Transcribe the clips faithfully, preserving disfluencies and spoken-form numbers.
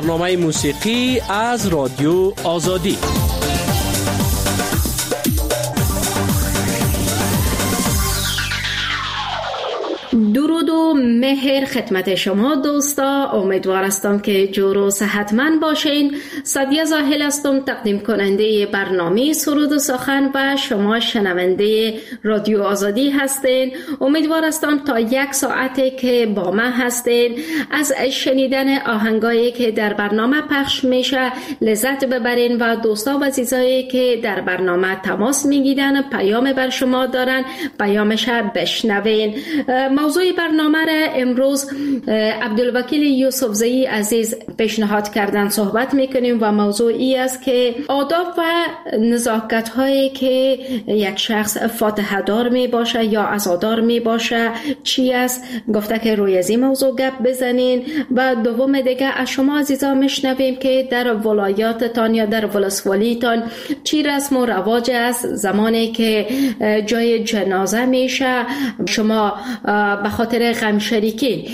برنامه موسیقی از رادیو آزادی. درود و مهر خدمت شما دوستا، امیدوار هستم که جور و صحتمند باشین. سادیه زاهل هستم، تقدیم کننده برنامه سرود و سخن و شما شنونده رادیو آزادی هستین. امیدوار هستم تا یک ساعته که با من هستین از شنیدن آهنگایی که در برنامه پخش میشه لذت ببرین و دوستا و عزیزایی که در برنامه تماس میگیرن پیام بر شما دارن پیامش بشنوین. موضوع برنامه را امروز عبدالوکیل یوسفزئی عزیز پیشنهاد کردن صحبت میکنیم و موضوعی است که آداب و نزاکت هایی که یک شخص فاتحه دار می باشه یا عزادار می باشه چی است، گفته که روی از این موضوع گپ بزنین. و دوم دیگه از شما عزیزان میشنویم که در ولایاتتان یا در ولسوالیتان چی رسم و رواج است زمانی که جای جنازه میشه، شما به خاطر غم شریکی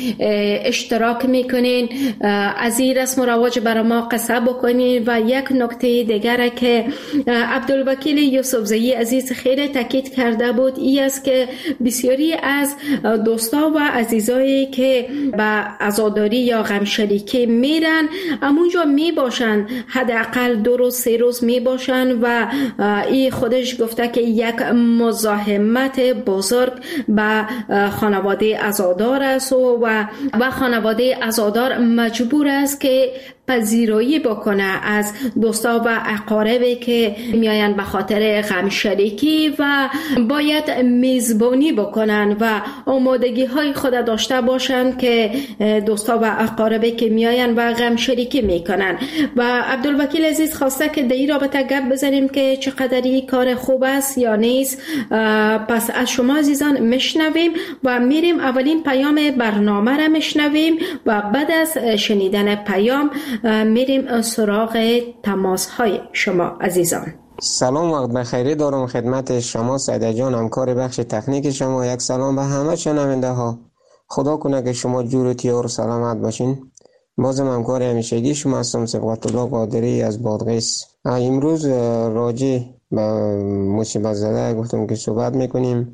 اشتراک میکنین، از این رسم و رواج برای ما قصه بکنین. و یک نکته دیگر که عبدالوکیل یوسفزئی عزیز خیلی تاکید کرده بود این است که بسیاری از دوستا و عزیزایی که به عزاداری یا غم شریکی میرن همونجا میباشن، حداقل دو روز سه روز میباشن و این خودش گفته که یک مزاحمت بزرگ به خانواده عزادار است و و خانواده عزادار مجبور است که پذیرایی بکنه از دوستا و اقاربی که میاین به خاطر غم شریکی و باید میزبانی بکنن و آمادگی های خود داشته باشن که دوستا و اقاربی که میاین و غم شریکی میکنن. و عبدالوکیل عزیز خواسته که در این رابطه گپ بزنیم که چقدر این کار خوب است یا نیست. پس از شما عزیزان میشنویم و میریم اولین پیام برنامه را میشنویم و بعد از شنیدن پیام میریم سراغ تماس های شما عزیزان. سلام، وقت بخیری دارم خدمت شما سعیده جان، همکار بخش تکنیک شما. یک سلام به همه شنونده ها. خدا کنه که شما جور و تیار و سلامت باشین. بازم همکار همیشگی شما هستم، صبغت الله قادری از بادغیس. امروز راجع به مصیبت زده گفتم که صحبت میکنیم.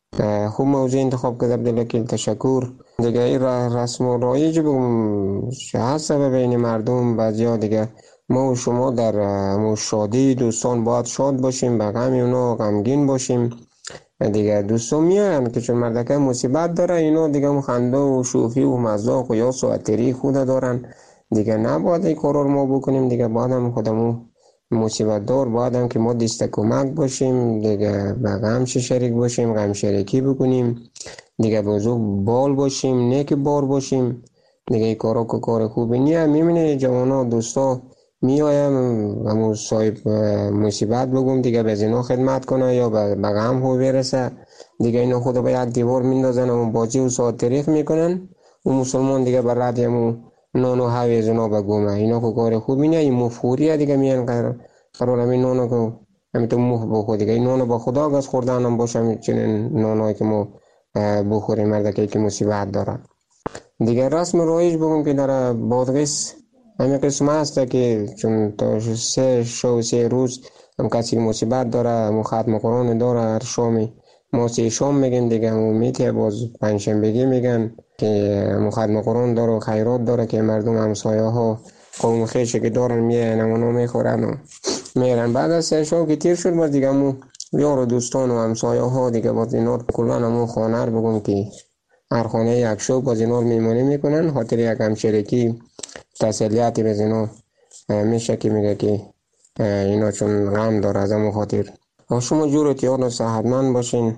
خوب موضوع انتخاب کرد عبدالوکیل، تشکر. دیگه این رسم و رایج بگم هست بین مردم بعضیا دیگه ما و شما در مو شادی دوستان باید شاد باشیم، به غم اونا غمگین باشیم. دیگه دوستان میاین که چون مردکه مصیبت داره اینا دیگه مخنده و شوخی و مزاق و یاس و عطری خود دارن، دیگه نباید این کارا رو ما بکنیم. دیگه باید هم خودمون مصیبت دار باید هم که ما دست کمک باشیم، دیگه به غم شریک باشیم، غم شریکی بکنیم، دیگه بزرگ بال باشیم، نیک بار باشیم. دیگه این کارا که کار خوبی نیه. میبینه جوانا دوستا میایم همون صاحب مصیبت بگم دیگه به زینا خدمت کنه یا به غم هو برسه، دیگه اینا خود به یک دیوار میندازن و بازی و ساعت تاریخ میکنن و مسلمان دیگه بر رد همون نانو هاوی زنا بگومه. اینا که کار خوبی نیه. این مفهوریه دیگه میان قرار قرار همین نانو که همین تو مخ بخور دیگه. این نانو با خدا گز خوردن هم باشه، همین چنین نانوی که ما بخوریم مردکی که مصیبت داره. دیگه رسم رایج بگم که در بادغیس همین قسمه هسته که چون تا سه شو سه روز هم کسی مصیبت داره، هم ختم قرآن داره، هر شامی ما سه شام میگن دیگه، هم میته باز پنجشنبگی میگن که هم ختم قرآن داره و خیرات داره که مردم همسایه ها قوم خیشه که دارن میان همونو میخورن و میرن. بعد از سه شو که تیر شد باز دیگه همون یار و دوستان و همسایه ها دیگه باز اینا کلان همون خانه رو بگم که هر خانه یک شو باز اینا رو میمانی میکنن خاطر یک همشرکی تسلیتی به اینا میشه که میگه که اینا چون غم داره از همون خاطر. شما جور و تیار و صحتمند باشین.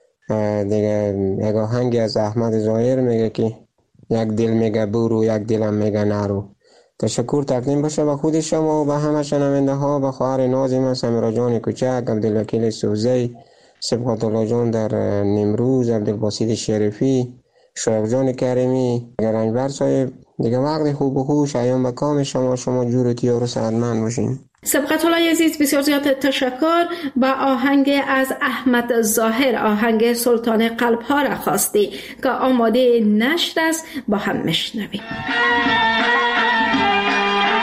دیگه یک آهنگی از احمد ظاهر میگه که یک دل میگه برو یک دلم میگه نرو. تشکر تقدیم باشه به خود شما و به همه شنونده ها، به خواهر نازم سمیرا جان کوچک، عبدالوکیل یوسفزئی، صبغت الله جان در نیمروز، عبدالباسط شریفی، شایق جان کریمی، گرانجبر صاحب. دیگه وقت خوب و خوش ایام به کام شما. شما جور و تیار و سعادتمند باشین. صبغت الله عزیز بسیار زیاد تشکر. با آهنگ از احمد ظاهر، آهنگ سلطان قلب ها را خواستی که آماده نشر است، با هم میشنویم.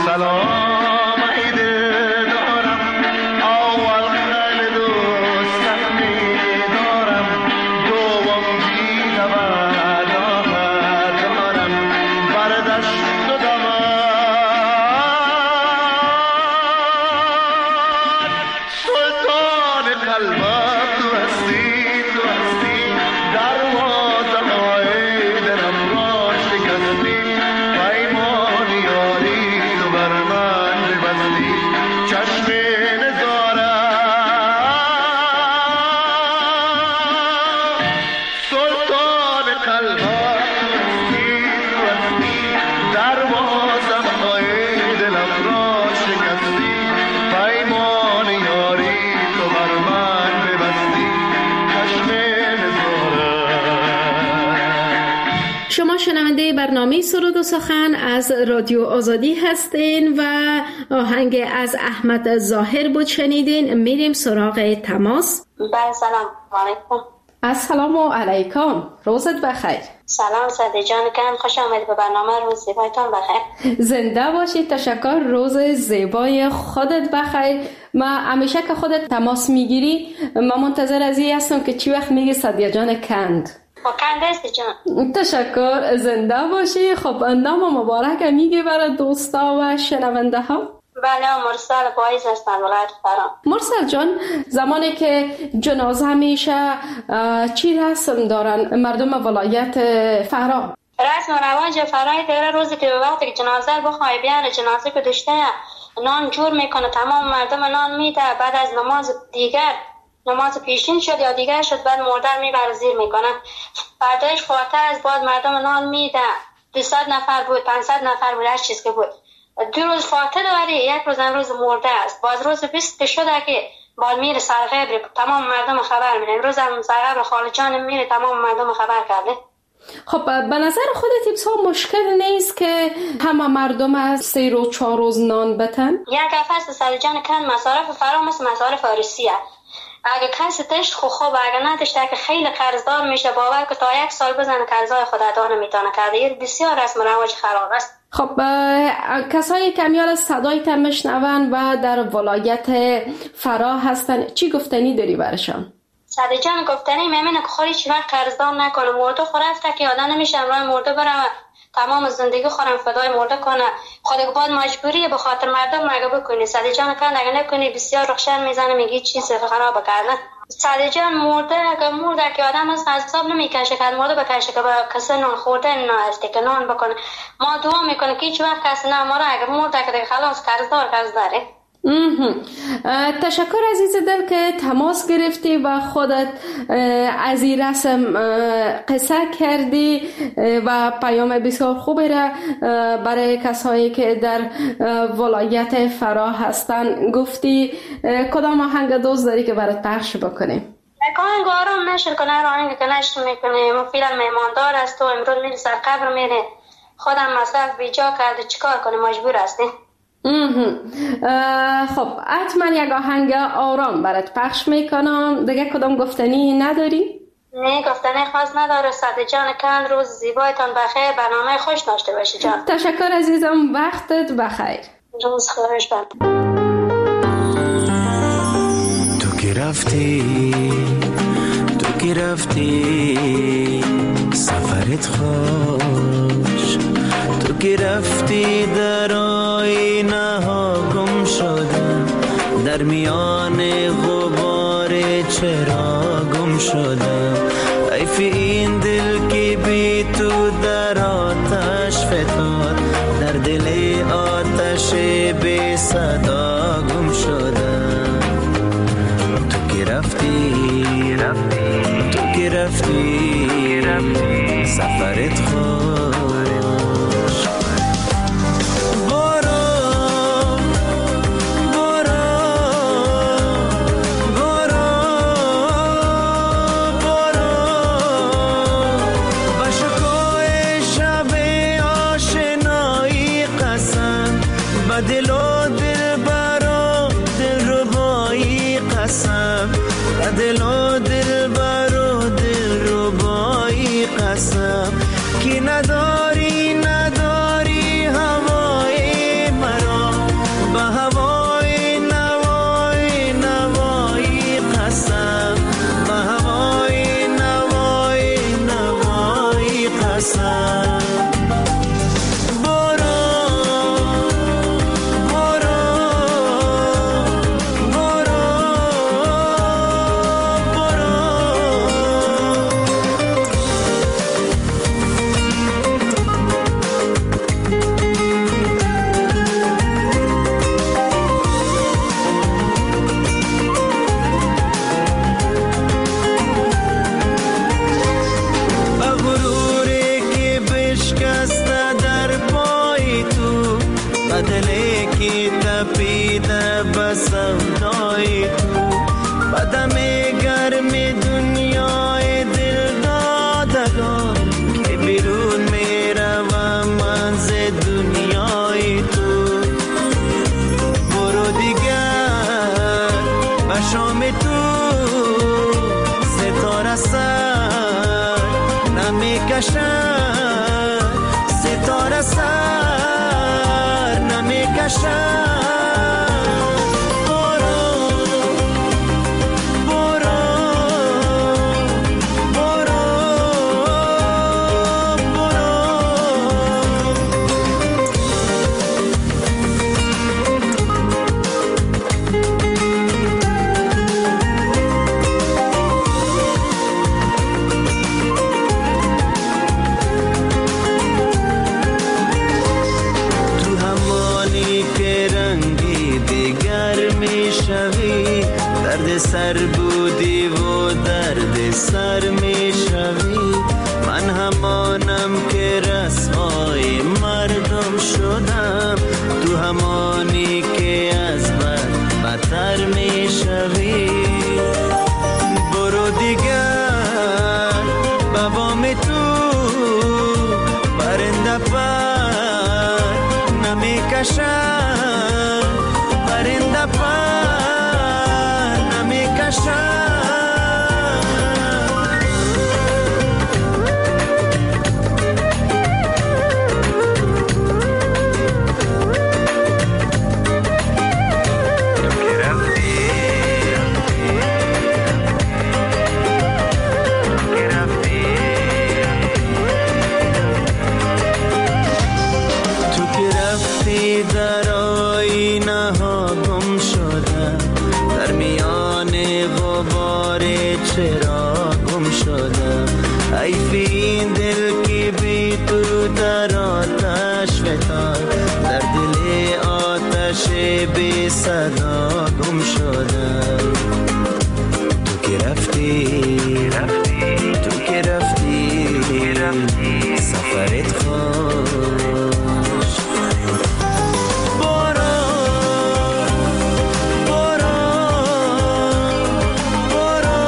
شما شنونده برنامه سرود و سخن از رادیو آزادی هستین و آهنگ از احمد ظاهر بود شنیدین. میریم سراغ تماس. بله سلام علیکم. السلام علیکم، روزت بخیر. سلام ساده جان کن، خوش آمدید به برنامه روز زیبایتان بخیر. زنده باشید، تشکر. روز زیبای خودت بخیر. ما همیشه که خودت تماس میگیری ما منتظر از این هستم که چی وقت میگی سادیا جان کند. با کند است جان. تشکر، زنده باشی. خب نام مبارک میگی برای دوستا و شنونده ها؟ بله، مرسل بایز هستم، ولایت فرا. مرسل جان، زمانی که جنازه میشه چی رسم دارن مردم ولایت فرا؟ رسم و رواج فرای دیره روزی که به وقتی که جنازه بخواه بیاره، جنازه که دشته نان جور میکنه، تمام مردم نان میده. بعد از نماز دیگر، نماز پیشین شد یا دیگر شد، بعد مردر میبره زیر میکنه. برداشت فاتحه از بعد مردم نان میده. دویست نفر بود، پانصد نفر بود، هر چیز که بود. دو روز فاتحه داری، یک روز روز مرده است. باز روز بیست شده که باید میره سرقبر، تمام مردم خبر میره. امروز هم سرقبر خاله جان میره، تمام مردم خبر کرده. خب به نظر خودت بسیار مشکل نیست که همه مردم از سه روز چهار روز نان بتن؟ یک هفته ساده جان کن مصارف فرا مثل مصارف فارسیه. اگه کسی تشت خو خوب، اگه نداشته که خیلی قرضدار میشه، باور که تا یک سال بزنه قرضای خود ادا نمیتونه کرده. یه بسیار رسم و رواج خراب است. خب کسایی که میال صدای تر میشنون و در ولایت فرا هستن چی گفتنی داری برشان؟ ساده جان گفتنی میمینه که خوری چی وقت قرضدار نکنه. مرده خورفته که آدم نمیشه راه مرده بره تمام زندگی خورم فدای مرده کنه. خود که باید مجبوریه به خاطر مردم مگه بکنی. ساده جان کن اگه نکنی بسیار رخشن میزنه، میگی چیز خراب کردن. ساده جان مرده اگه مرده که آدم از حساب نمیکشه که مرده بکشه که با کسی نان خورده نه است که نان بکنه. ما دعا میکنه که هیچ وقت کسی نماره اگه مرده که خلاص قرضدار قرض داره. تشکر عزیز دل که تماس گرفتی و خودت از این رسم قصه کردی و پیام بسیار خوبی را برای کسایی که در ولایت فرا هستن گفتی. کدام آهنگ دوست داری که برات پخش بکنیم؟ آهنگ آرام نشر کنه، آهنگ که نشر میکنه مفیدن میماندار است و امروز میره سر قبر میره، خودم مصرف بیجا کرده چیکار کنه، مجبور هستی. خب حتما یک آهنگ آرام برات پخش میکنم. دیگه کدام گفتنی نداری؟ نه گفتنی خاص نداره. ساده جان کن روز زیبایتان بخیر، برنامه خوش داشته باشی جان. تشکر عزیزم، وقتت بخیر. روز خوش باد. تو که رفتی، تو که رفتی سفرت خوش، تو که رفتی در آینه ها گم شدم، در میان غبار چرا گم شدم. حیف این دل که بی تو در آتش فتاد، در دل آتش بی صدا گم شدم. تو که رفتی، رفتی تو که رفتی، رفتی سفرت خوش. که نداری نداری هوای مرا، سر بودی و درد سر می شوی. من همانم که رسوای مردم شدم، تو همانی که از من بدتر می شوی. برو دیگر بابام تو پرنده پر نمی کشم، پرنده پر بی صدا گم شدم. تو که رفتی رفتی تو که رفتی رفتی سفرت خوش. برو برو برو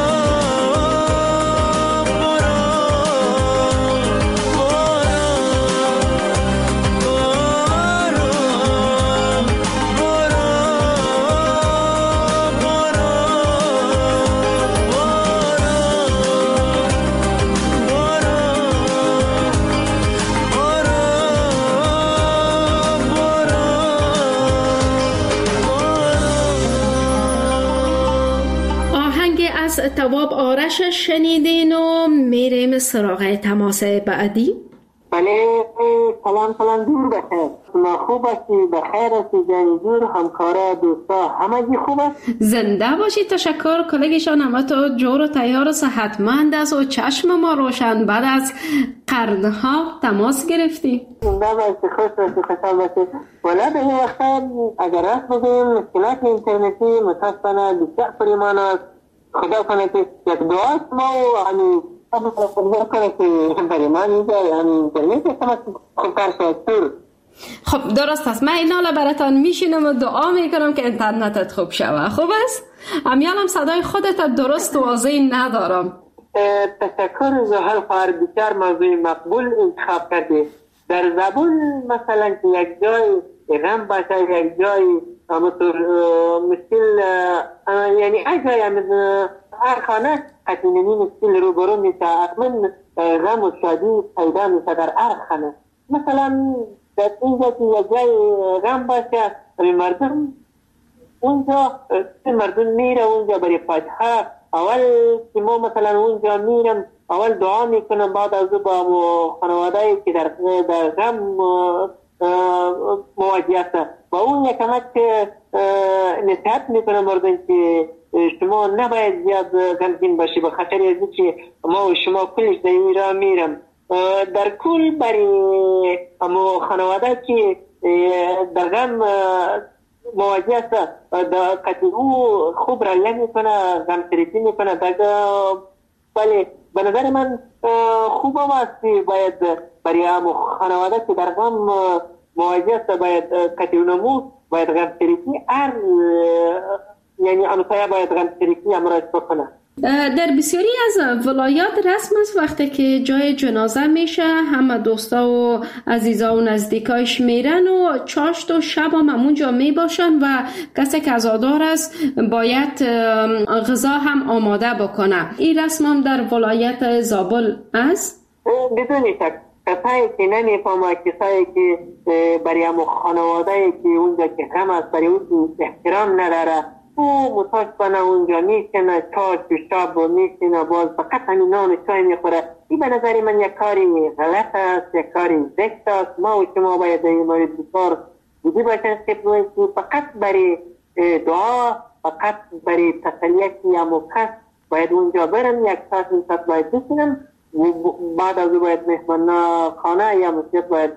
تواب آرش شنیدین و میریم سراغ تماس بعدی. بله سلام سلام دور بخیر. شما خوب هستی؟ بخیر هستی؟ جای دور همکارا دوستا همگی خوب است؟ زنده باشید. تشکر. کلگیشان همه تو جور و تیار و صحتمند است و چشم ما روشن. بعد از قرنها تماس گرفتی. زنده باشید، خوش باشید، خوشحال باشید. ولی به این وقت اگر راست بگیم مشکلات اینترنتی متاسفانه بسیار پریمان است. خدا کنه که یک دعاست ما و همین خدا کنه که برای ما اینجا همین اینترنت تماس خوبتر شد. خب درست است. من این حالا براتان میشینم و دعا میکنم که اینترنتت خوب شوه. خوب است؟ امیالم صدای خودت درست و واضح ندارم. تشکر زحل خواهر، بسیار موضوع مقبول انتخاب کردی. در زبون مثلا که یک جای غم باشه، یک جای همونطور مشکل، یعنی اجای هر خانه قطینی مشکل رو برو میشه، اقمن غم و شادی پیدا میشه در هر خانه. مثلا در اینجا که یک جای غم باشه مردم اونجا مردم میره اونجا برای فاتحه. اول که ما مثلا اونجا میرم اول دعا میکنم، بعد از با خانواده‌ای که در در غم مواجه است و اون یکمت نصیحت میکنم مردم که شما نباید زیاد غمگین باشی، به خاطر از اینکه ما و شما کلش در این راه میرم. در کل برای اما خانواده که در غم مواجه است قطعی او خوب رایه میکنه، غم شریکی میکنه. بله به نظر من خوب هم است، باید برای اما خانواده که در غم مواجه است باید قطعی نمو باید غم شریکی هر یعنی انوتایا باید غم شریکی امراض بکنه. در بسیاری از ولایات رسم است وقتی که جای جنازه میشه همه دوستا و عزیزا و نزدیکایش میرن و چاشت و شب هم همونجا میباشن و کسی که عزادار است باید غذا هم آماده بکنه. این رسم هم در ولایت زابل است؟ بدون شک کسایی که نمیفهمه، کسایی که برای همون خانواده که اونجا که غم است برای اون احترام نداره، او متاسفانه اونجا میشنه چای پیشاب و میشنه باز فقط همین نان چای میخوره. این به نظر من یک کاری غلط است، یک کاری زشت است. ما و شما باید این مورد بسیار جدی باشیم که فقط برای دعا، فقط برای تسلیت یا مکس باید اونجا برم، یک ساعت این ساعت باید بشینم، بعد از او باید مهمان خانه یا مسجد باید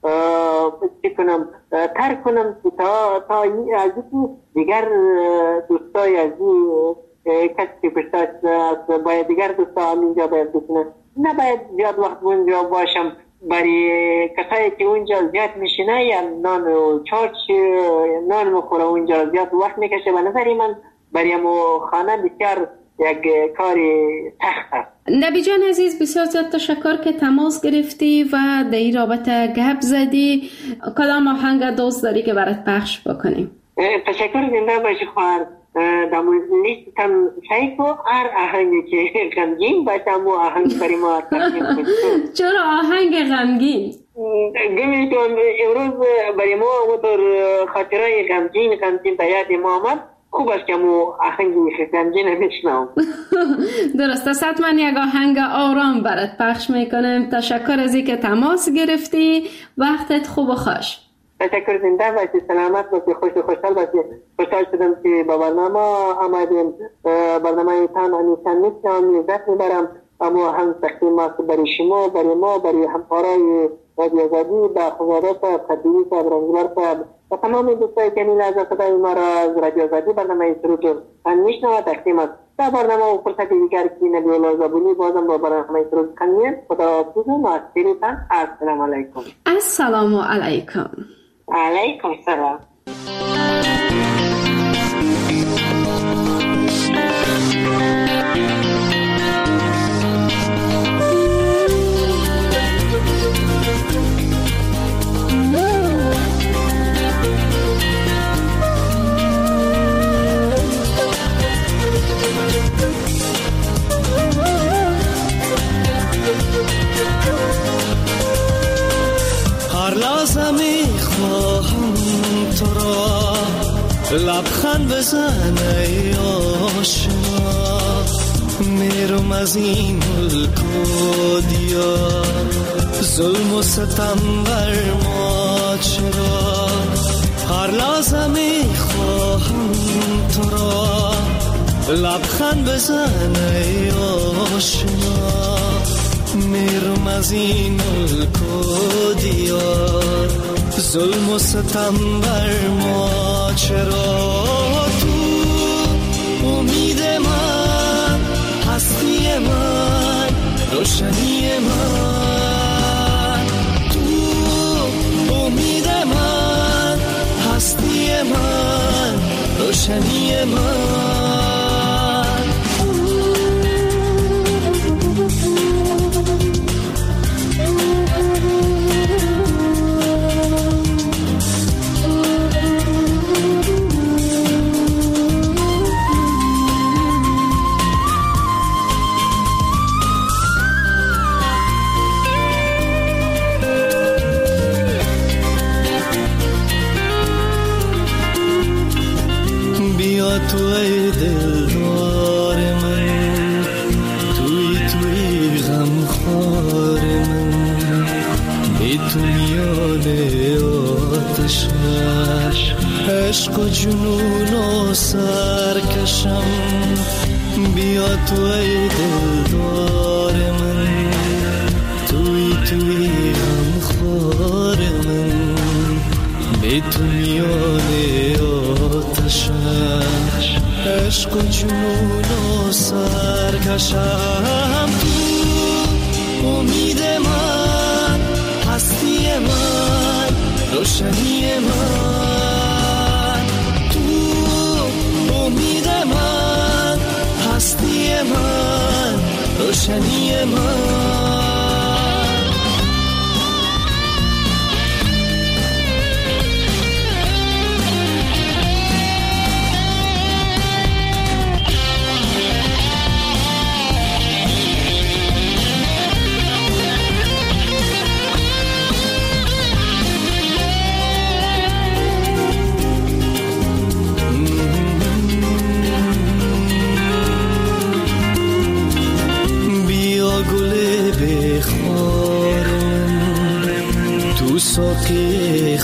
چی کنم ترک کنم تا تا از دیگر دوستای از کسی که پشتاش باید دیگر دوستا هم اینجا باید بکنم. نباید زیاد وقت اونجا باشم برای کسایی که اونجا زیاد میشینه یا نان و چارچ نان مخوره اونجا زیاد وقت میکشه. به نظر من برای امو خانه بسیار یک کاری سخت است. نبی جان عزیز، بسیار زیاد تشکر که تماس گرفتی و در این رابطه گپ زدی. کدام آهنگ دوست داری که برات پخش بکنیم؟ تشکر زنده باشی خواهر. در مورد لیستم سعی کو هر آهنگی که غمگین باشه مو آهنگ برای ما تقدیم کنیم. چرا آهنگ غمگین؟ گمی تو امروز برای ما اونطور خاطرهای غمگین غمگین به یاد ما آمد. خوب است که مو آهنگی غمگین نمیشنم. درست است، حتما یک آهنگ آرام برات پخش میکنم. تشکر از اینکه تماس گرفتی. وقتت خوب و خوش. تشکر، زنده باشی، سلامت باشی، خوش و خوشحال باشی. خوشحال شدم که با برنامه آمدیم. برنامه تان همیشه میشنم، لذت میبرم. اما هم تقدیم است برای شما، برای ما، برای همکارای رادیو آزادی، با خانواده صاحب، خطیبی صاحب، رنگبر صاحب و تمام دوستایی که این لحظه صدای ما را از رادیو آزادی برنامه سرود خان میشنوه تقدیم است. در برنامه و فرصت دیگر که نبی الله زبونی بازم با برنامه سرود خانیم. خدا حافظ و ناصرتان. السلام علیکم. السلام علیکم. علیکم السلام. لبخند بزن ای آشنا، میرم از این ملک و دیار، ظلم و ستم بر ما چرا؟ هر لحظه میخواهم تو را، لبخند بزن ای آشنا، میرم از این ملک و دیار، ظلم و ستم بر ما چرا؟ تو امید من، هستی من، روشنی من، تو امید من، هستی من، روشنی من. تو ای دلدار من، توی توی غمخوار من، بی تو میان آتش عشق و جنون و سرکشم. بیا تو ای دلدار من، توی توی غمخوار من، بی تو میان آتش عشق و جنون و سرکشم. تو امید من، هستی من، روشنی من، تو امید من، هستی من، روشنی من.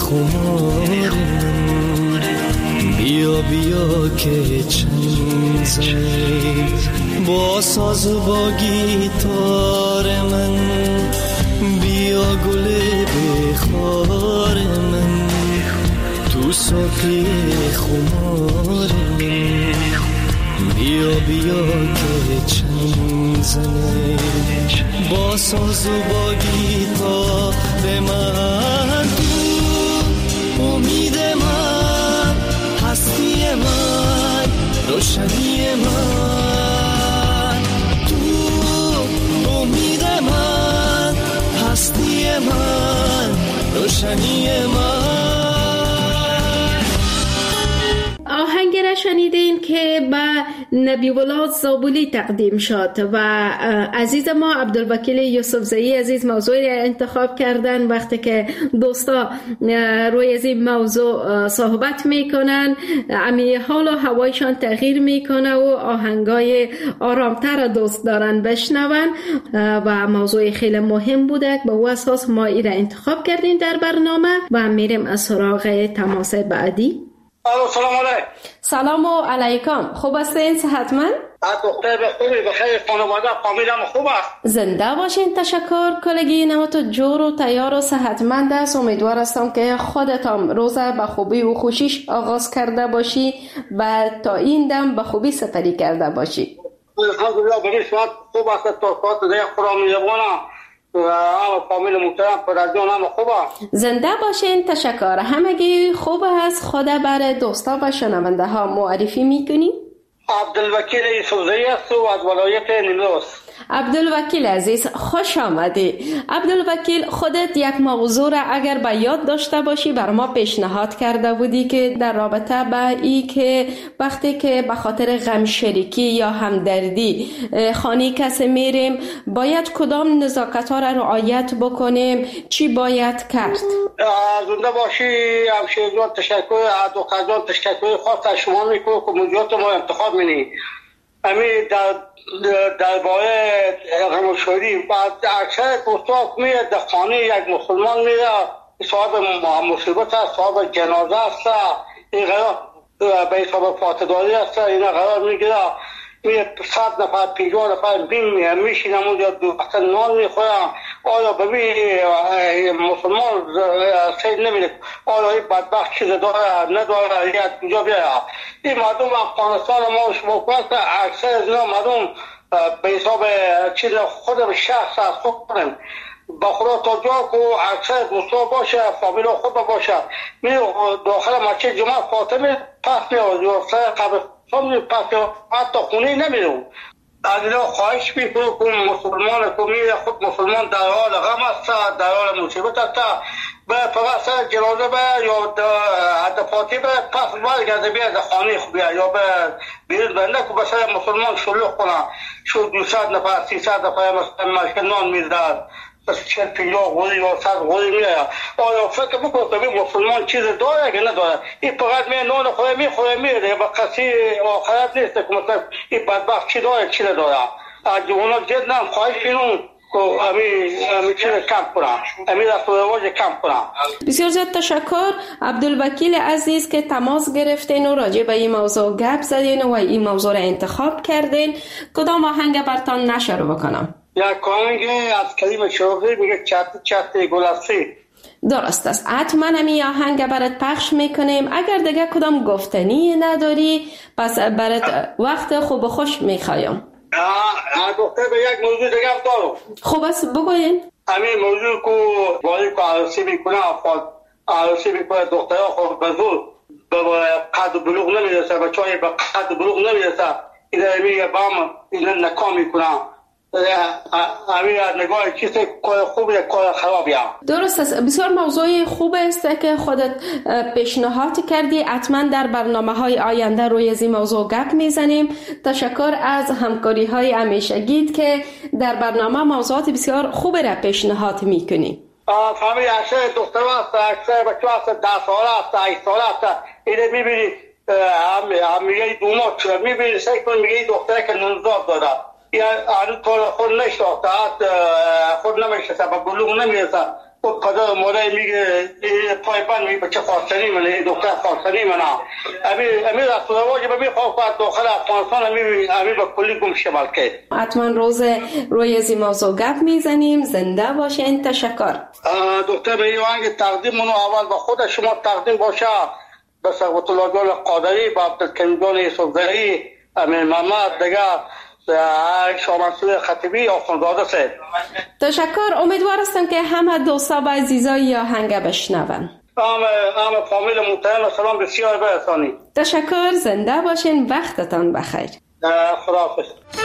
خمار من، بیا بیا که چنگ زنی با ساز و با گیتار من، بیا گل بخار من تو ساقی خمار من، بیا بیا که چنگ زنی با ساز و با گیتار من، تو امید من، هستی من، روشنی من، تو امید من، هستی من، روشنی من. آهنگ را شنیدین که به نبی ولاد زابولی تقدیم شد و عزیز ما عبدالوکیل یوسفزئی عزیز موضوع را انتخاب کردن. وقتی که دوستا روی از این موضوع صحبت میکنن امی حال و هوایشان تغییر میکنه و آهنگای آرامتر دوست دارن بشنون و موضوع خیلی مهم بوده. به او اساس ما این را انتخاب کردیم در برنامه و میریم از سراغ تماس بعدی. سلام علیکم. سلام علیکم. خوب هستین؟ صحتمند؟ دختر بخیر بخیر، خانواده فامیلم خوب است. زنده باشین. تشکر. کلگی نهات جور و تیار و صحتمند است. امیدوار هستم که خودتان روزه به خوبی و خوشیش آغاز کرده باشی و تا این دم به خوبی سپری کرده باشی. الحمدلله به صحت خوب است. تا ساعت دیگه خدا می‌یابونم و فامیل محترم پدرجان هم خوبه. زنده باشین. تشکر. همگی خوب است. خدا بر دوستا و شنونده ها معرفی میکنی؟ عبدالوکیل یوسفزئی است و از ولایت نیمروز. عبدالوکیل عزیز خوش آمدی. عبدالوکیل خودت یک موضوع را اگر به یاد داشته باشی بر ما پیشنهاد کرده بودی که در رابطه با ای که وقتی که به خاطر غم شریکی یا همدردی خانه کسی میریم باید کدام نزاکت ها را رعایت بکنیم، چی باید کرد؟ زنده باشی همشیرجان. تشکر از دخترجان، تشکر خاص از شما میکنم که موضوعات ما انتخاب منی. امی در درباره غمشوری بعد اکثر دوستا میره در خانه یک مسلمان میره صاحب مصیبت است، صاحب جنازه است، این قرار به حساب فاتحه‌داری است، این قرار میگیره میره صد نفر پنجاه نفر بین میشینم اونجا دو وقت نان میخورم. آیا ببین مسلمان سید نمیده آیا این بدبخت چیز داره نداره یا کجا بیاره. این مردم افغانستان ما شما کنست اکثر از اینا مردم به حساب چیز خود شخص از خودم با خدا تا جا که اکثر دوستا باشه فامیل خود باشه میره داخل مسجد جمعه فاطمه پس میاد یا سر قبرستان میره پس میاد حتی خونه نمیره. از اینا خواهش میکنم که مسلمان که میره خود مسلمان در حال غم است، در حال مصیبت است، به فقط سر جنازه به یا دفاتی به پس برگرده بیاد در خانه خوب بیاد یا به بیرون بنده که به سر مسلمان شلوغ کنه. شد دویست نفر سیصد نفر مثلا مشکل نان میداد چند پنجاه غوری یا صد غوری میاد. آیا فکر بکنم که مسلمان چیز داره که نداره؟ این فقط می نان خوره میخوره میره به کسی آخرت نیست که مثلا این بدبخت چی داره چی نداره. از جوانا جد نم خواهش اینون که امی امی چیز کم کنم، امی دست و رواج کم کنم. بسیار زیاد تشکر عبدالوکیل عزیز که تماس گرفتین و راجع به این موضوع گپ زدین و این موضوع را انتخاب کردین. کدام آهنگ برتان نشر بکنم؟ یک آهنگ از کریم شوقی میگه چت چت گلاستی. درست است. حتما همین آهنگ برات پخش میکنیم. اگر دیگه کدام گفتنی نداری پس برات وقت خوب خوش میخوایم. آه دکتر به یک موضوع دیگه هم دارم. خوب است بگوین. همین موضوع که ولی که عروسی میکنه عروسی میکنه دخترها خود به زور به قد بلوغ نمیرسه، بچه های به قد بلوغ نمیرسه این میگه بام این نکام میکنه. همین از نگاه کسی کار خوب یا کار خرابی هم. درست است. بسیار موضوع خوب است که خودت پیشنهاد کردی. حتما در برنامه های آینده روی از این موضوع گپ میزنیم. تشکر از همکاری های همیشگیت که در برنامه موضوعات بسیار خوب را پیشنهاد میکنی. فهمی اکثر دختر هست، اکثر بچه هست، ده ساله هست، هشت ساله هست. اینه میبینی هم میگه دومات میبینی سعی کن میگه دختره که نوزاد داده یا آن طور خود نشتاخته خود نمیشته با بلوغ نمیرسه پدر مادر میگه پایبند می بچه خواستنی منه دختر خواستنی منه امی امی رسول واجب می خواهد داخل افغانستان امی امی به کلی گم شه بلکه حتما روز روی از این موضوع گپ میزنیم. زنده باشین. تشکر. دکتر به این آهنگ تقدیم منو اول به خود شما تقدیم باشه به ثروت الله جان قادری با عبدالکریم جان یوسفزئی امین محمد دیگه شامنسوی خطیبی آخوندزاده سید. تشکر. امیدوار هستم که همه دوستا با عزیزای یا هنگه بشنون. همه همه فامیل محترم سلام بسیار برسانی. تشکر. زنده باشین. وقتتان بخیر. خداحافظ.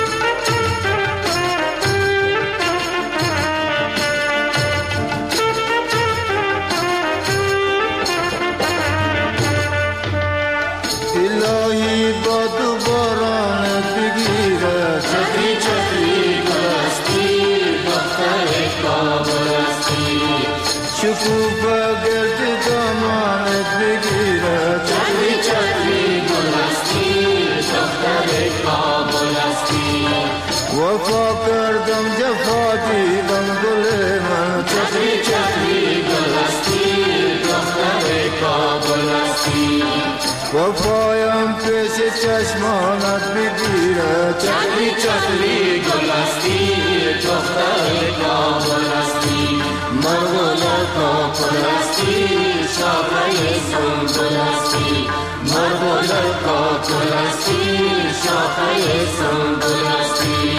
الهی با دوباران بگیره چطری چطری گلستی دختر کابلستی شکوفه گرد دامانت بگیره چطری چطری گلستی دختر کابلستی وفا کردم جفا دیدم گل من چطری چطری گلستی دختر کابلستی وفایم پیش چشمانت بگیره چطری چطری گلستی دختر کابلستی مرغوله کابلستی شاخه سنبلستی مرغوله کابلستی شاخه سنبلستی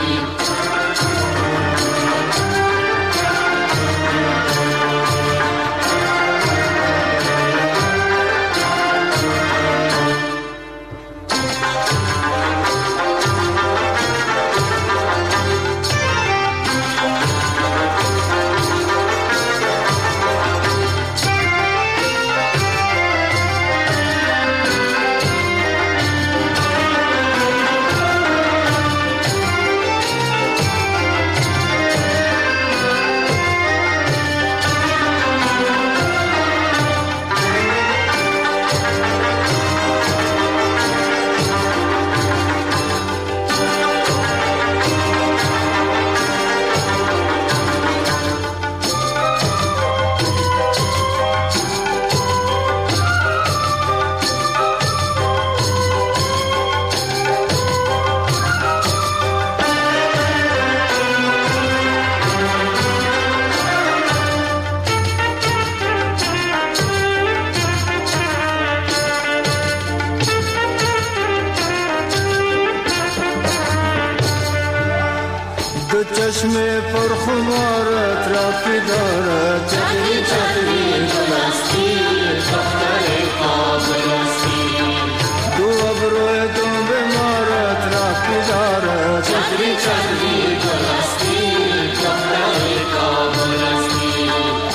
چشم پرخمارت را که دارد چطری چطری گلستی دختر کابلستی دو ابروی دو بمارت را که دارد چطری چطری گلستی دختر کابلستی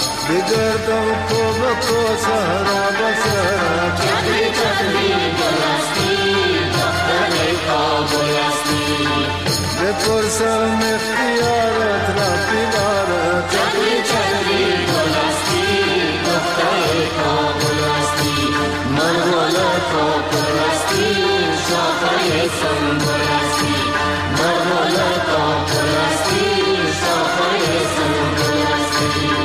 بگردم تو بکو سهرا بسرد چطری چطری گلستی دختر کابلستی بپرسم اختیارت را بیدارت چطری چطری گلستی دختر کابلستی مرغوله کابلستی شاخه سنبلستی مرغوله کابلستی شاخه سنبلستی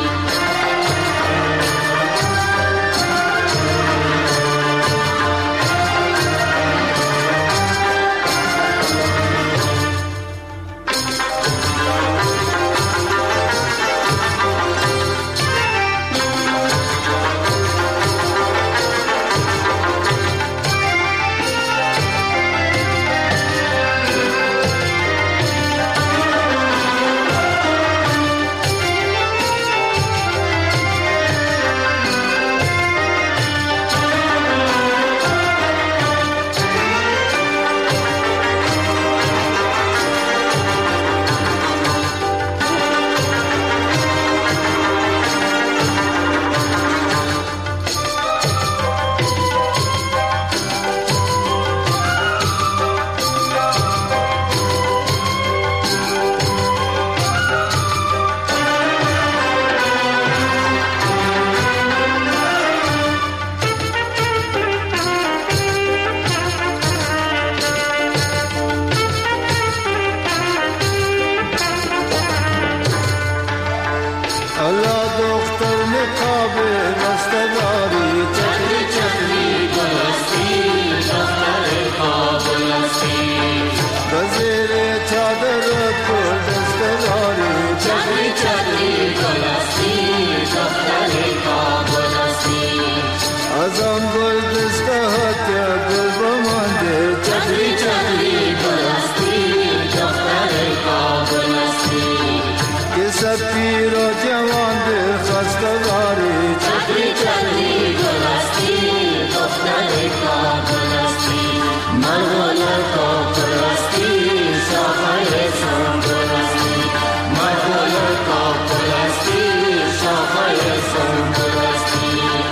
گلان گل دستهات گل بمانده چتری چتری گلستی دختر کابل استی که سپیر و جوان خواستگاری چتری چتری گلستی دختر کابل استی مرغل کابل استی شاخه سان گلستی مرغل کابل استی شاخه سان گلستی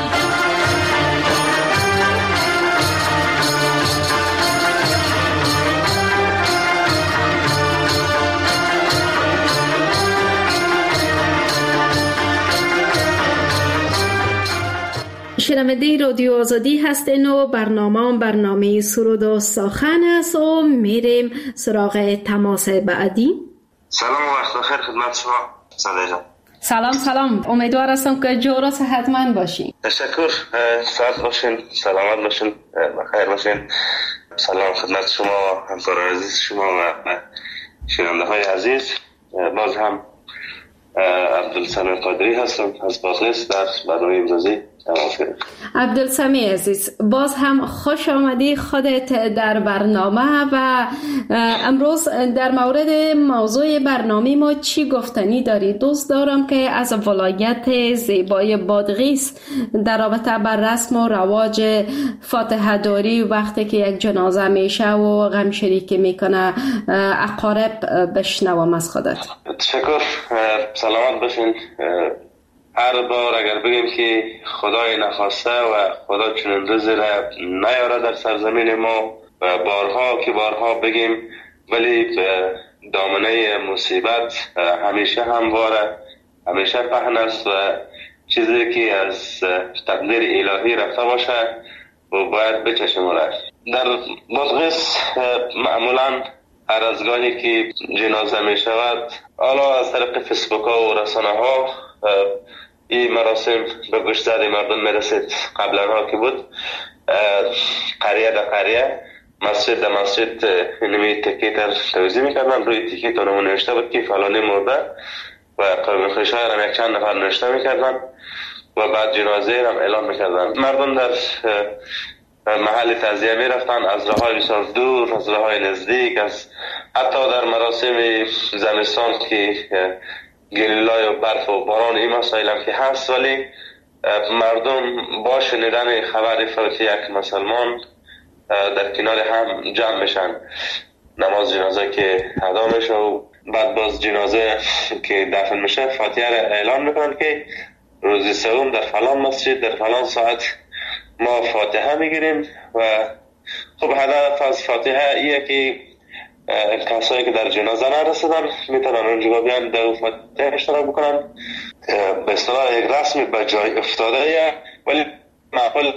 شنونده رادیو آزادی هستین و برنامه برنامه سرود و سخن است و میریم سراغ تماس بعدی. سلام و وقت بخیر خدمت شما صدای جان. سلام سلام، امیدوار هستم که جور و صحتمند باشین. تشکر، سعادت باشین، سلامت باشین، بخیر باشین. سلام خدمت شما همکاران عزیز شما و شنونده های عزیز. باز هم عبدالسمی قادری هستم از بادغیس در برنامه امروزی. عبدالسمی عزیز، باز هم خوش آمدی خودت در برنامه و امروز در مورد موضوع برنامه ما چی گفتنی داری؟ دوست دارم که از ولایت زیبای بادغیس در رابطه بر رسم و رواج فاتحه داری وقتی که یک جنازه میشه و غم شریکی میکنه اقارب بشنوم از خودت. تشکر، سلامت باشین. هر بار اگر بگیم که خدای نخواسته و خدا چنین روزی را نیاره در سرزمین ما و بارها که بارها بگیم، ولی دامنه مصیبت همیشه همواره، همیشه پهن است و چیزی که از تقدیر الهی رفته باشه و باید بچشیم را. در بادغیس معمولا هر از گاهی که جنازه می شود، حالا از طریق فیسبوک ها و رسانه ها این مراسم به گوش زد مردم میرسید. قبلا ها که بود قریه در قریه، مسجد در مسجد نمی تکیت را توضیح میکردن، روی تکیت اونمون نوشته بود که فلانی مرده و قوم خویشای را یک چند نفر نوشته میکردن و بعد جنازه را اعلام میکردن. مردم در محل تعزیه میرفتن از راههای بسیار دور، از راههای نزدیک، از حتی در مراسم زمستان که گلیلای و برف و باران این مسائل هم که هست، ولی مردم با شنیدن خبر فوت یک مسلمان در کنار هم جمع میشن. نماز جنازه که ادا میشه و بعد باز جنازه که دفن میشه فاتحه را اعلان میکنن که روز سوم در فلان مسجد در فلان ساعت ما فاتحه میگیریم و خب هدف از فاتحه ایه که کسایی که در جنازه نرسیدن میتونن اونجا بیان در فاتحه اشتراک بکنن. به اصطلاح یک رسمی به جای افتاده ایه، ولی معقول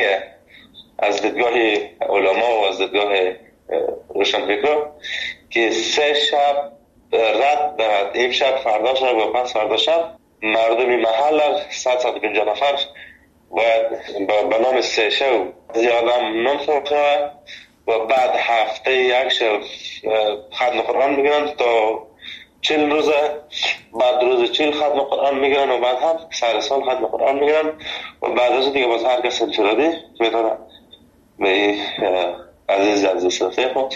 از دیدگاه علما و از دیدگاه روشنفکرا که سه شب رد دارد، این شب فردا شب و پس فردا شب مردمی محل صد صد و پنجاه نفر باید به نام سه شب زیادم نمخواه و بعد هفته یک شب ختم قرآن میگیرن تا چل روزه، بعد روز چل ختم قرآن میگیرن و بعد هم سر سال ختم قرآن میگیرن و بعد از دیگه باز هر کس انفرادی میتونه به عزیز عزیز صدقه خود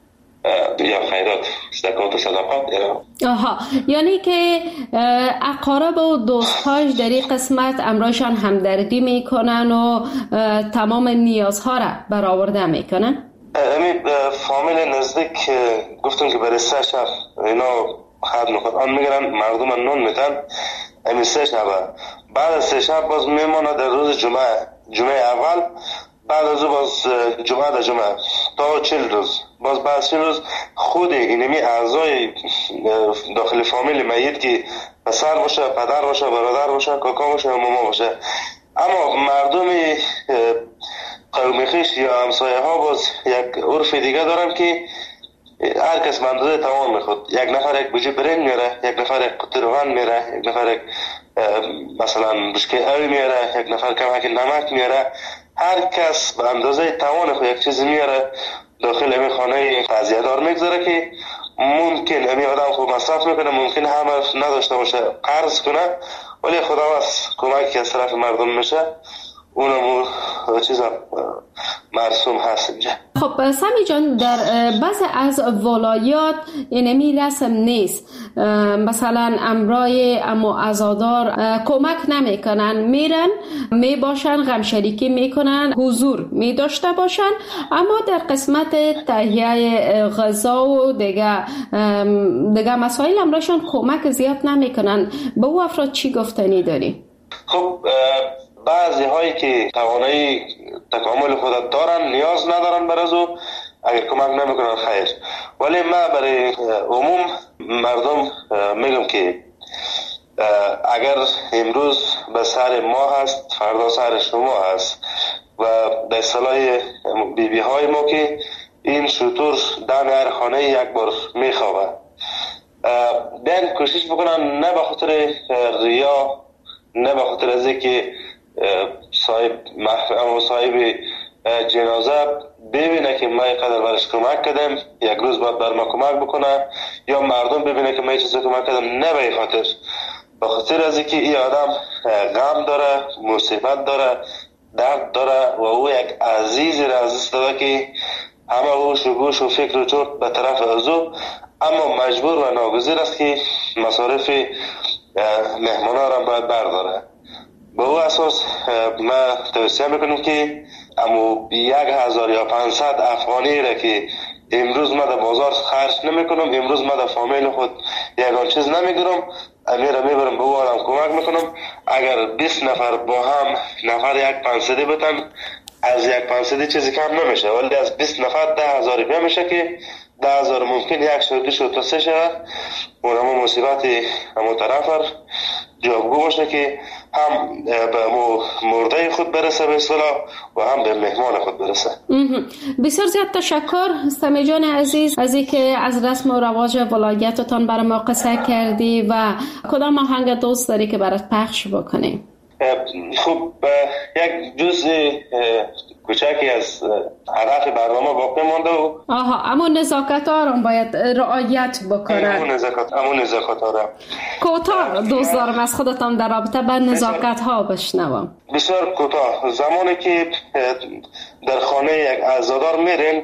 یا خیرات صدقات و صدقات. آها، یعنی که اقارب و دوستهاش در این قسمت امرایشان همدردی میکنن و تمام نیازها را برآورده میکنن. همین فامیل نزدیک گفتم که برای سه شب اینا ختم قرآن میگیرن، مردم نون میتن. همین سه شب بعد از سه شب باز میمونه در روز جمعه جمعه اول، بعد از باز جمعه در جمعه تا چل روز، باز بعد چل روز خود اینمی اعضای داخل فامیل میت که پسر باشه، پدر باشه، برادر باشه، کاکا باشه، ماما باشه، اما مردم قوم خویش یا همسایه ها باز یک عرف دیگه دارن که هر کس منظور توان میخواد. یک نفر یک بوجه برنج میاره، یک نفر یک قطع روغن میاره، یک نفر یک مثلا بشکه اوی میاره، یک نفر کمک نمک میاره. هر کس به اندازه توان خود یک چیزی میاره داخل امی خانه تعزیه دار میگذاره که ممکن امی آدم خوب مصرف میکنه، ممکن همه نداشته باشه قرض کنه، ولی خدا از کمکی از طرف مردم میشه اونم چیزا مرسوم هست اینجا. خب سمی جان، در بعض از ولایات اینمی رسم نیست، مثلا امرای اما عزادار کمک نمیکنن، میرن میباشن، غمشریکی میکنن، حضور میداشته باشن، اما در قسمت تهیه غذا و دیگه دیگه مسائل امراشون کمک زیاد نمیکنن. به او افراد چی گفتنی داری؟ خب بعضی هایی که توانایی تکامل خود دارن نیاز ندارن بر از او، اگر کمک نمیکنن خیر. ولی من برای عموم مردم میگم که اگر امروز به سر ما هست فردا سر شما هست و در صلاح بی بی های ما که این شطور دم هر خانه یک بار میخوابه، بیان کوشش بکنن نه به خاطر ریا، نه به خاطر از اینکه صاحب محفل صاحب جنازه ببینه که ما قدر برش کمک کردم یک روز بعد بر ما کمک بکنه، یا مردم ببینه که ما چیز کمک کردم، نه به خاطر به خاطر از اینکه این آدم غم داره، مصیبت داره، درد داره و او یک عزیزی را از دست داده که همه هوش و گوش و فکر و چرت به طرف از او، اما مجبور و ناگزیر است که مصارف مهمانا را باید برداره. به او اساس ما توصیه میکنم که امو یک هزار یا پانصد افغانی را که امروز ما در بازار خرج نمیکنم، امروز ما در فامیل خود یکان چیز نمیگیرم، امیر را میبرم به او آدم کمک میکنم. اگر بیست نفر با هم نفر یک پانصدی بتن، از یک پانصدی چیزی کم نمیشه، ولی از بیست نفر ده هزاری بیا میشه که ده هزار ممکن یک شد دو شد تا سه شد. اونمو مصیبت همون طرف جابگو باشه که هم به مرده خود برسه به اصطلاح و هم به مهمان خود برسه. بسیار زیاد تشکر سمی جان عزیز از اینکه از رسم و رواج ولایتتان برای ما قصه کردی و کدام آهنگ دوست داری که برات پخش بکنیم؟ خب یک جزء کوچکی از هدف برنامه باقی مانده و آها، اما نزاکت ها رو باید رعایت بکنن. همون نزاکت همون نزاکت ها را کوتاه دوست دارم از خودتان در رابطه با نزاکت ها بشنوم. بسیار کوتاه. زمانی که در خانه یک عزادار میرین،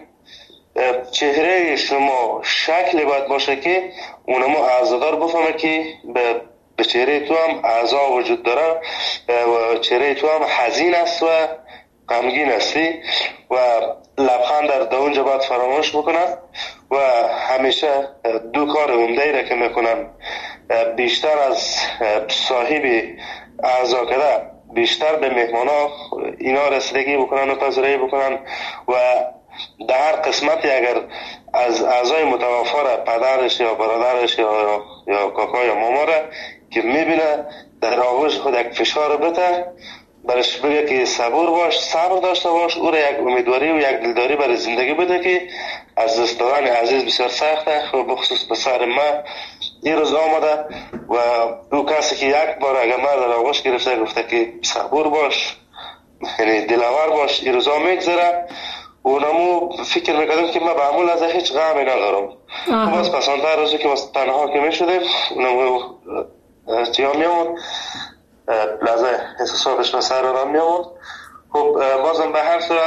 چهره شما شکلی باید باشه که اونمو عزادار بفهمه که به به چهره تو هم اعضا وجود داره و چهره تو هم حزین است و غمگین هستی و لبخند در اونجا باید فراموش بکنن و همیشه دو کار عمده را که میکنن، بیشتر از صاحب اعضا کده بیشتر به مهمان ها اینا رسیدگی بکنن و پذیرایی بکنن و در هر قسمتی اگر از اعضای متوفا را پدرش یا برادرش یا یا کاکا یا ماما را که میبینه در آغوش خود یک فشار بده، برش بگه که صبور باش، صبر داشته باش، او را یک امیدواری و یک دلداری برای زندگی بده که از دست دادن عزیز بسیار سخته و بخصوص پسر ما این روز آمده و او کسی که یک بار اگر ما در آغوش گرفته گفته که صبور باش، یعنی دلاور باش، این روزا میگذره. اونمو فکر میکردم که من به عمول از هیچ غمی ندارم. خب از پسانده روزی که تنها که میشدیم اونمو چی ها میامون لحظه احساساتش به سر را میامون. خب بازم به هر صورت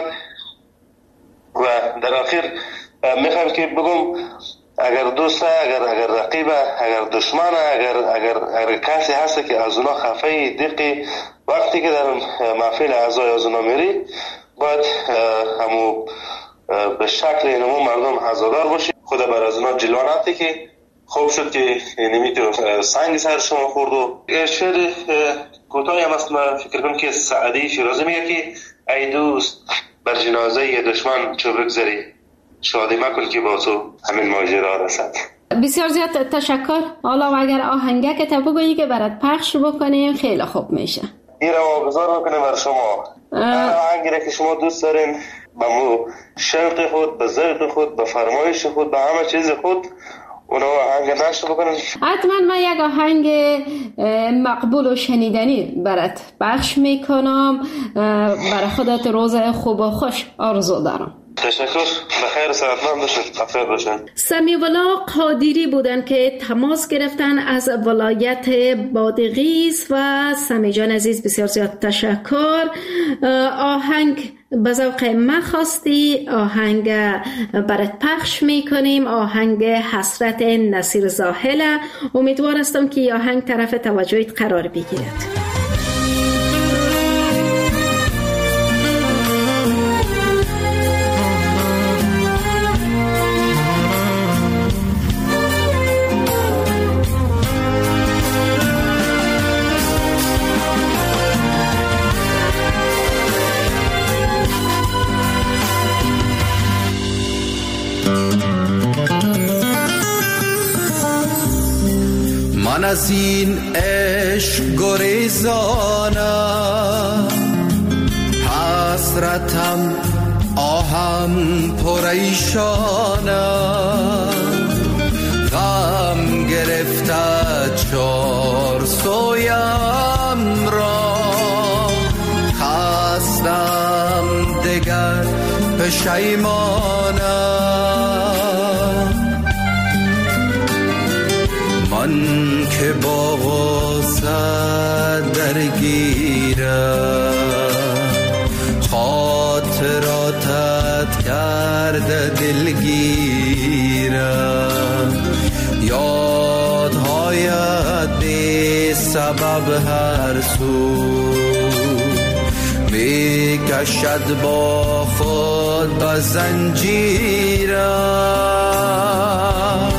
و در آخر میخوایم که بگم اگر دوسته، اگر اگر رقیبه، اگر دشمنه، اگر اگر اگر کسی هست که از اونا خفه دقیقی وقتی که در محفل اعضای از اونا میری باید همو به شکل اینمو مردم عزادار باشی، خود بر از اونا جلوانتی که خوب شد که نمیتونه سنگ سر شما خورد. و شعر کوتاهی هم است، من فکر کنم که سعدی شیرازی میگه که ای دوست بر جنازه دشمن چو بگذری، شادی مکن که با تو همین ماجرا رسد. بسیار زیاد تشکر. حالا اگر آهنگه که تا بگویی که برات پخش بکنیم خیلی خوب میشه. این رو واگذار بکنیم بر شما. هر آهنگی را که شما دوست دارین به مو شوق خود، به ذوق خود، به فرمایش خود، به همه چیز خود اونو آهنگ نشر بکنین. حتما من یک آهنگ مقبول و شنیدنی برات پخش میکنم. برای خودت روز خوب و خوش آرزو دارم. تشکر، بخیر، صحتمند باشین، بخیر باشین. سمیع الله قادری بودن که تماس گرفتن از ولایت بادغیس و سمیع جان عزیز بسیار زیاد تشکر. آهنگ به ذوق من خواستی، آهنگ برات پخش میکنیم، آهنگ حسرت نصیر زاهله. امیدوار هستم که آهنگ طرف توجهت قرار بگیرد. من از این عشق گریزانم، حسرتم آهم پریشانم، غم گرفته چار سویم را، خستم دگر پشیمانم. من که با غصه درگیرم، خاطراتت کرده دلگیرم، یادهایت بی سبب هر سو می کشد با خود به زنجیرم.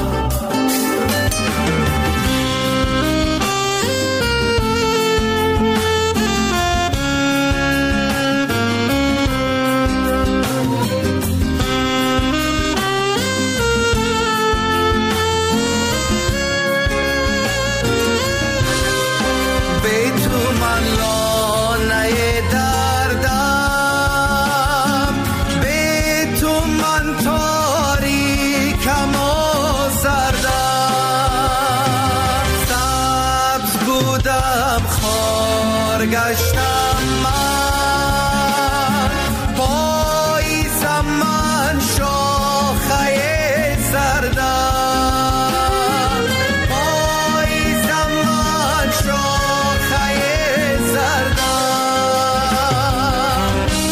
گشتم من، پاییزم من شاخه زردم، پاییزم من شاخه زردم.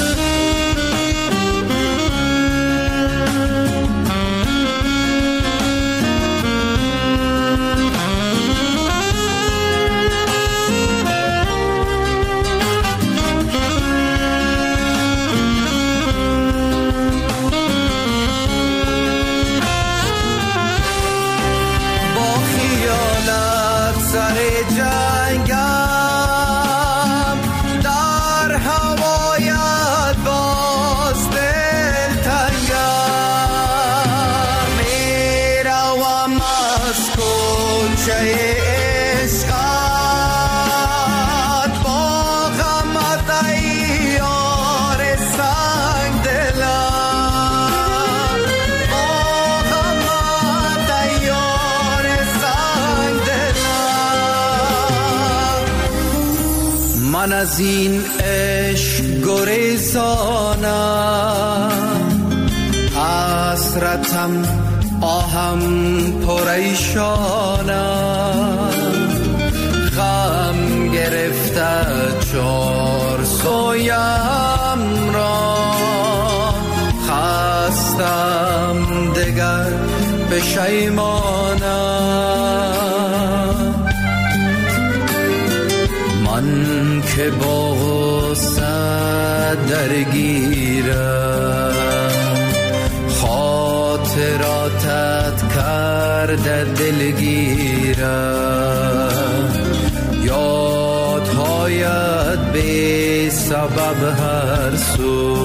من از این عشق گریزانم، حسرتم آهم پریشانم، غم گرفته چار سویم را، خستم دگر پشیمانم. من که با غصه درگیرم، خاطراتت کرده دلگیرم، یادهایت بی سبب هر سو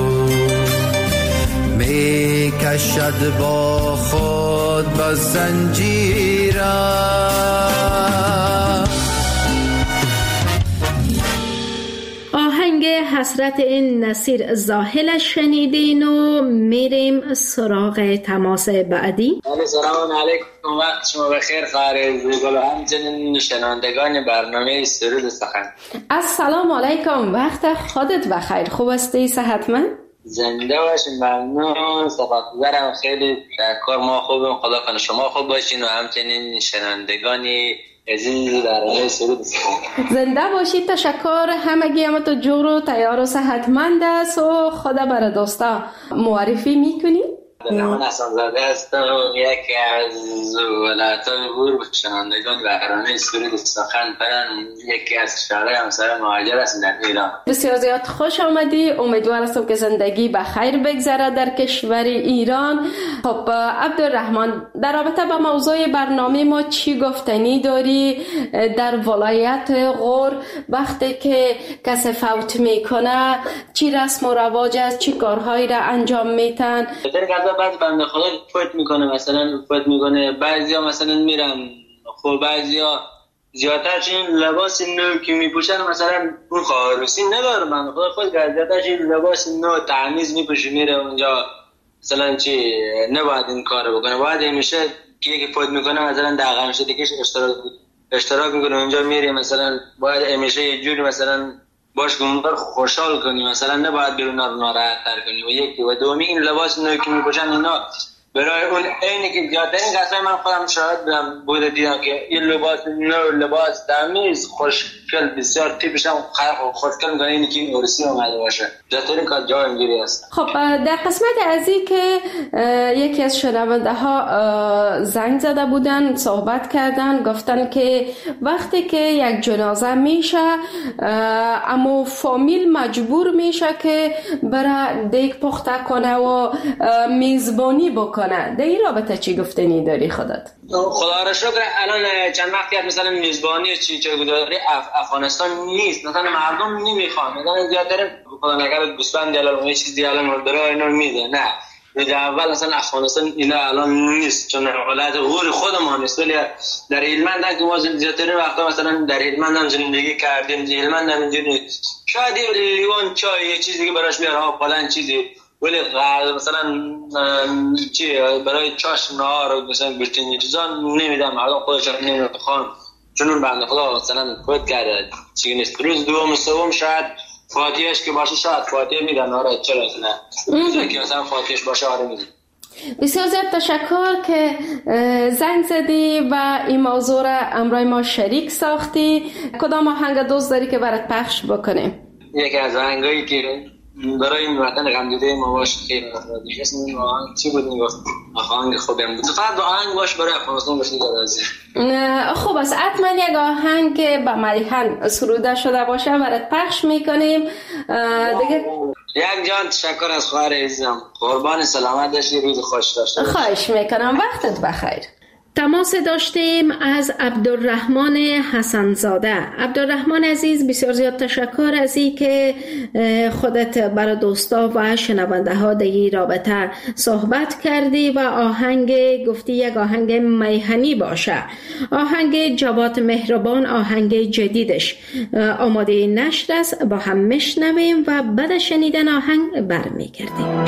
می کشد با خود به زنجیرم. آهنگ حسرت این نصیر زاهل شنیدین و میریم سراغ تماس بعدی. سلام علیکم، وقت شما بخیر خواهر زیبا و همچنین شنوندگان برنامه سرود سخن. السلام علیکم، وقت خودت بخیر، خوب هستی، صحتمند؟ زنده باشین. ممنون. سپاسگزارم. خیلی کار ما خوبه. خدا کنه شما خوب باشین و همچنین شنوندگانی عزیز برنامه سرود زنده باشید. تشکر. همگی هم تو جور و تیار و صحتمند است و خدا برای دوستا معرفی میکنی؟ من حسن زاده هستم، یکی از ولایت‌های غور شنوندگان برنامه سرود سخن پرن، یکی از شهرهای همسایه مهاجر هستم در ایران. بسیار زیاد خوش آمدی. امیدوار هستم که زندگی به خیر بگذره در کشور ایران. خب عبدالرحمن، در رابطه با موضوع برنامه ما چی گفتنی داری؟ در ولایت غور وقتی که کسی فوت میکنه چی رسم و رواج است؟ چی کارهایی را انجام میتن؟ بعض بنده خدا فوت میکنه، مثلا فوت میکنه، بعضیا مثلا میرن، خب بعضیا زیادتر چین لباس نو که میپوشن، مثلا اون خواهرسی نداره، بنده خدا خود زیادتر چین لباس نو تمیز میپوشه میره اونجا، مثلا چی نباید این کارو بکنه، باید همیشه که یکی فوت میکنه مثلا در غم شدگیش اشتراک اشتراک میکنه اونجا میره، مثلا باید همیشه یه جوری مثلا باش گمبر خوشحال کنی، مثلا نباید بیرون رو ناراحت تر کنی. و یکی و دومی این لباس نوی که میپوشن اینا برای اون اینی که زیادترین قصه من خودم شاهد بودم بوده دیدم که این لباس نو لباس تمیز خوشگل بسیار تیپش هم خوشگل میکنه، اینی که این عرسی اومده باشه زیادترین کار جای اینجوری هست. خب در قسمت ازی که یکی از شنونده ها زنگ زده بودن صحبت کردن، گفتن که وقتی که یک جنازه میشه اما فامیل مجبور میشه که برای دیگ پخته کنه و میزبانی بکنه. در این رابطه چی گفتنی داری خودت؟ خدا را شکر الان چند وقتی مثلا میزبانی چی چه گذاری اف افغانستان نیست، مثلا مردم نمیخوان، مثلا زیادتر خدا نگرد گوسفند یا اون چیزی الان برای اینا میده، نه در اول مثلا افغانستان اینا الان نیست چون ولایت غور خودمان است، ولی در هلمند که ما زیادتر وقتا مثلا در هلمند هم زندگی کردیم، هلمند هم اینجوری شاید لیوان چای یه چیزی که براش میاره فلان چیزی، ولی مثلا چی برای چاش نهار مثلا گوشتین چیزا نمیدم، مردم خودشون نمیخوان چون اون بنده خدا مثلا فوت کرده چیزی نیست. روز دوم سوم شاید فاتحهش که باشه شاید فاتحه میدن، آره چرا نه که مثلا فاتحهش باشه آره میدن. بسیار زیاد تشکر که زنگ زدی و این موضوع را امروز ما شریک ساختی. کدام آهنگ دوست داری که برات پخش بکنیم؟ یکی از آهنگایی که برای این وطن غمدیده ما باش خیلی دیگه اسم این آهنگ چی بود؟ میگفت آهنگ خوبم بود، فقط آهنگ باش برای افغانستان باشه دیگه. خوب است، حتما یک آهنگ که به ملیحن سروده شده باشه برات پخش میکنیم دیگه. یک جان تشکر از خواهر عزیزم، قربان سلامت باشی، روز خوش داشته باشی. خواهش میکنم، وقتت بخیر. تماس داشتیم از عبدالرحمن حسنزاده. عبدالرحمن عزیز بسیار زیاد تشکر از این که خودت برای دوستا و شنونده ها در این رابطه صحبت کردی و آهنگ گفتی یک آهنگ میهنی باشه. آهنگ جواد مهربان، آهنگ جدیدش آماده نشر است، با هم میشنویم و بعد شنیدن آهنگ برمیگردیم.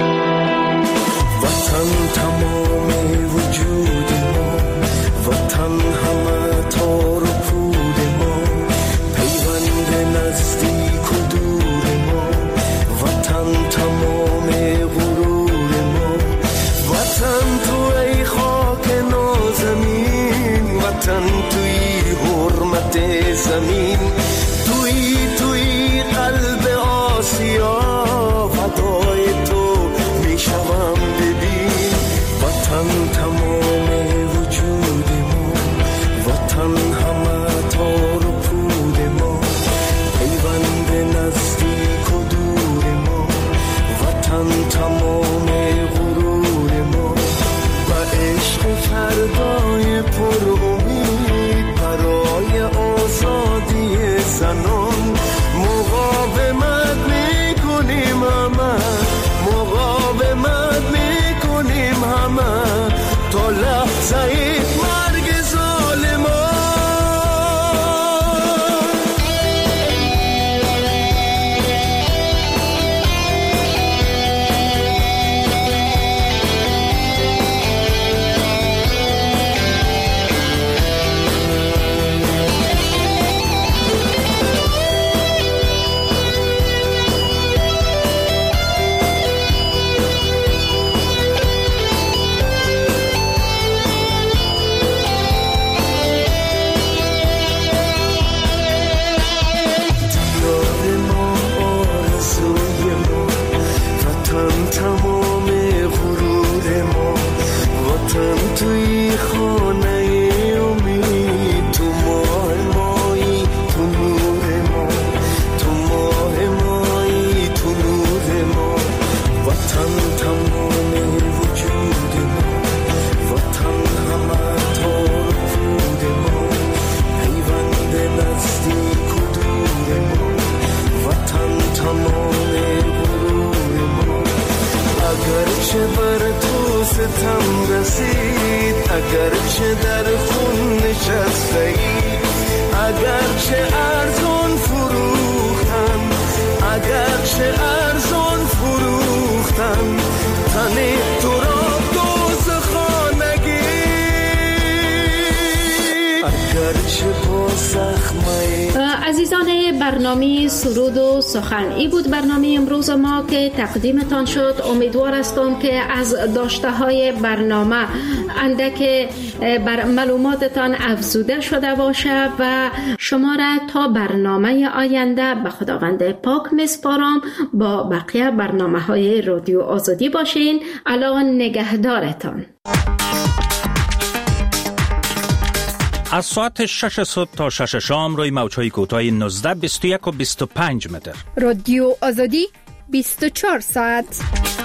وطن تمام وجود ما، وطن همه تار و پود ما، پیوند نزدیک و دور ما، وطن تمام غرور ما، وطن تو ای خاک نازمین، وطن توی حرمت زمین، توی توی قلب آسیا، فدای تو میشوم ببین، وطن تمام وجود ما، وطن همه تار و پود ما، پیوند نزدیک و دور ما، وطن تمام غرور ما، و عشق فردای پر امید برای آزادی زنان، مقاومت میکنیم همه، مقاومت میکنیم همه تا لحظه مرگ ظالمان. تمام غرور ما، وطن توی خانه امید، تو ماه مایی تو نور ما، تو ماه مایی تو نور ما، وطن تمام وجود ما، وطن همه تار پود ما، پیوند نزدیک و دور ما، وطن تمام غرور ما. اگرچه بر تو ستم رسید، اگرچه در خون نشسته ای، اگرچه ارزان فروختن، اگرچه ارزان فروختن تن تو را دوزخانگی، اگرچه با زخمه. عزیزان برنامه سرود و سخن، ای بود برنامه امروز ما که تقدیمتان شد. امیدوار هستم که از داشته های برنامه اندک بر معلوماتتان افزوده شده باشه و شما را تا برنامه آینده به خداوند پاک میسپارم. با بقیه برنامه های رادیو آزادی باشین. الان نگهدارتان. از ساعت شش صبح تا شش شام روی موج‌های کوتاه نوزده، بیست و یک و بیست و پنج متر. رادیو آزادی بیست و چهار ساعت.